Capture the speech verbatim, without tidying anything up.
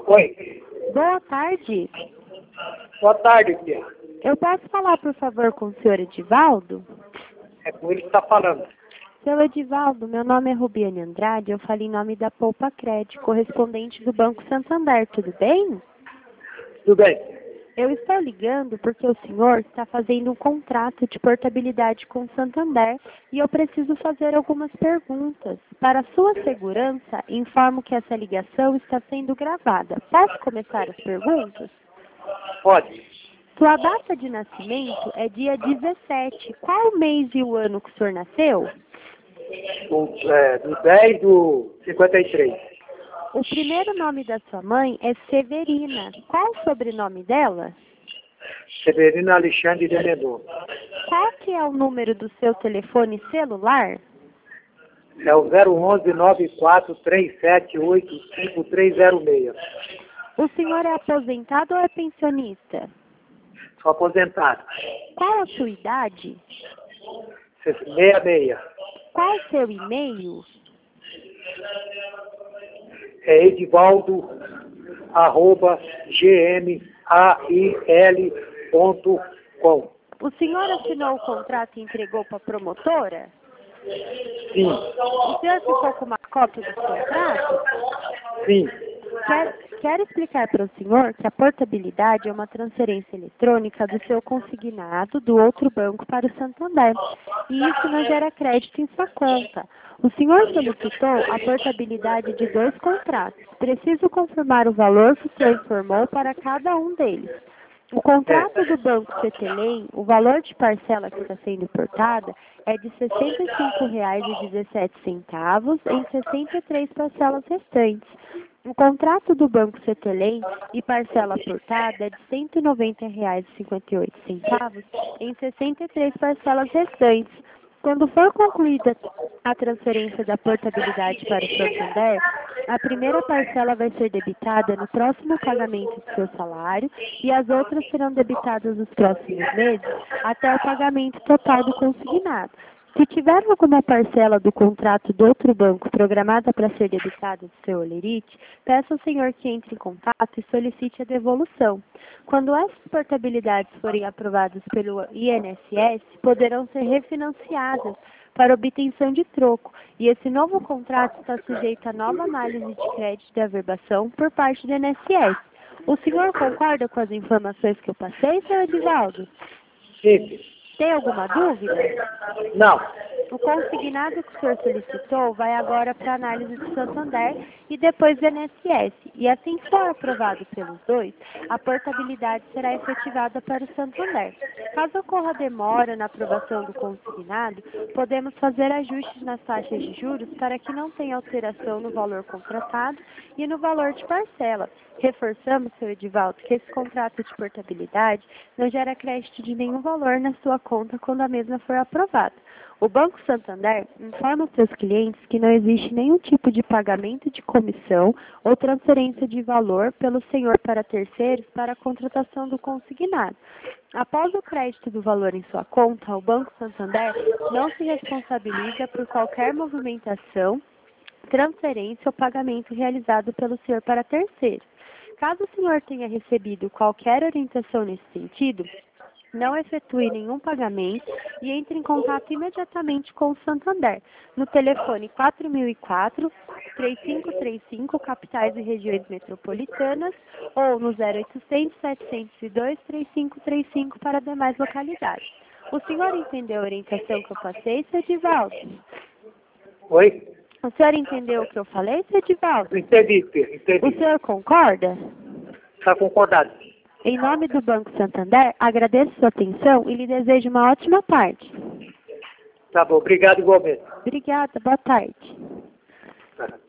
Oi. Boa tarde. Boa tarde, tia. Eu posso falar, por favor, com o senhor Edivaldo? É com ele que está falando. Seu Edivaldo, meu nome é Rubiane Andrade, eu falo em nome da Poupa Cred, correspondente do Banco Santander, tudo bem? Tudo bem. Eu estou ligando porque o senhor está fazendo um contrato de portabilidade com o Santander e eu preciso fazer algumas perguntas. Para sua segurança, informo que essa ligação está sendo gravada. Posso começar as perguntas? Pode. Sua data de nascimento é dia dezessete. Qual o mês e o ano que o senhor nasceu? O, é, do dez do cinquenta e três. O primeiro nome da sua mãe é Severina. Qual o sobrenome dela? Severino Alexandre de Mendonça. Qual que é o número do seu telefone celular? É o zero onze nove quatro três sete oito cinco três zero seis. O senhor é aposentado ou é pensionista? Sou aposentado. Qual a sua idade? sessenta e seis. Qual o seu e-mail? É edivaldo, arroba, gmail ponto com. O senhor assinou o contrato e entregou para a promotora? Sim. O senhor ficou com uma cópia do contrato? Sim. Quer, quero explicar para o senhor que a portabilidade é uma transferência eletrônica do seu consignado do outro banco para o Santander. E isso não gera crédito em sua conta. O senhor solicitou a portabilidade de dois contratos. Preciso confirmar o valor que o senhor informou para cada um deles. O contrato do Banco Cetelem, o valor de parcela que está sendo portada é de sessenta e cinco reais e dezessete centavos em sessenta e três parcelas restantes. O contrato do Banco Cetelem e parcela portada é de cento e noventa reais e cinquenta e oito centavos em sessenta e três parcelas restantes. Quando for concluída a transferência da portabilidade para o Santander, a primeira parcela vai ser debitada no próximo pagamento do seu salário e as outras serão debitadas nos próximos meses até o pagamento total do consignado. Se tiver alguma parcela do contrato do outro banco programada para ser debitada do seu holerite, peça ao senhor que entre em contato e solicite a devolução. Quando essas portabilidades forem aprovadas pelo I N S S, poderão ser refinanciadas para obtenção de troco, e esse novo contrato está sujeito a nova análise de crédito de averbação por parte do I N S S. O senhor concorda com as informações que eu passei, senhor Edivaldo? Sim. Tem alguma dúvida? Não. O consignado que o senhor solicitou vai agora para análise do Santander e depois do I N S S. E assim que for aprovado pelos dois, a portabilidade será efetivada para o Santander. Caso ocorra demora na aprovação do consignado, podemos fazer ajustes nas taxas de juros para que não tenha alteração no valor contratado e no valor de parcela. Reforçamos, seu Edivaldo, que esse contrato de portabilidade não gera crédito de nenhum valor na sua conta quando a mesma for aprovada. O Banco Santander informa aos seus clientes que não existe nenhum tipo de pagamento de comissão ou transferência de valor pelo senhor para terceiros para a contratação do consignado. Após o crédito do valor em sua conta, o Banco Santander não se responsabiliza por qualquer movimentação, transferência ou pagamento realizado pelo senhor para terceiros. Caso o senhor tenha recebido qualquer orientação nesse sentido, não efetue nenhum pagamento e entre em contato imediatamente com o Santander, no telefone quatro mil e quatro, três cinco três cinco, capitais e regiões metropolitanas, ou no zero oitocentos, setecentos e dois, três cinco três cinco para demais localidades. O senhor entendeu a orientação que eu passei, seu Edivaldo? Oi? O senhor entendeu o que eu falei, seu Edivaldo? Entendi, Pedro. Entendi. O senhor concorda? Está concordado. Em nome do Banco Santander, agradeço sua atenção e lhe desejo uma ótima tarde. Tá bom. Obrigado igualmente. Obrigada, boa tarde. Tá.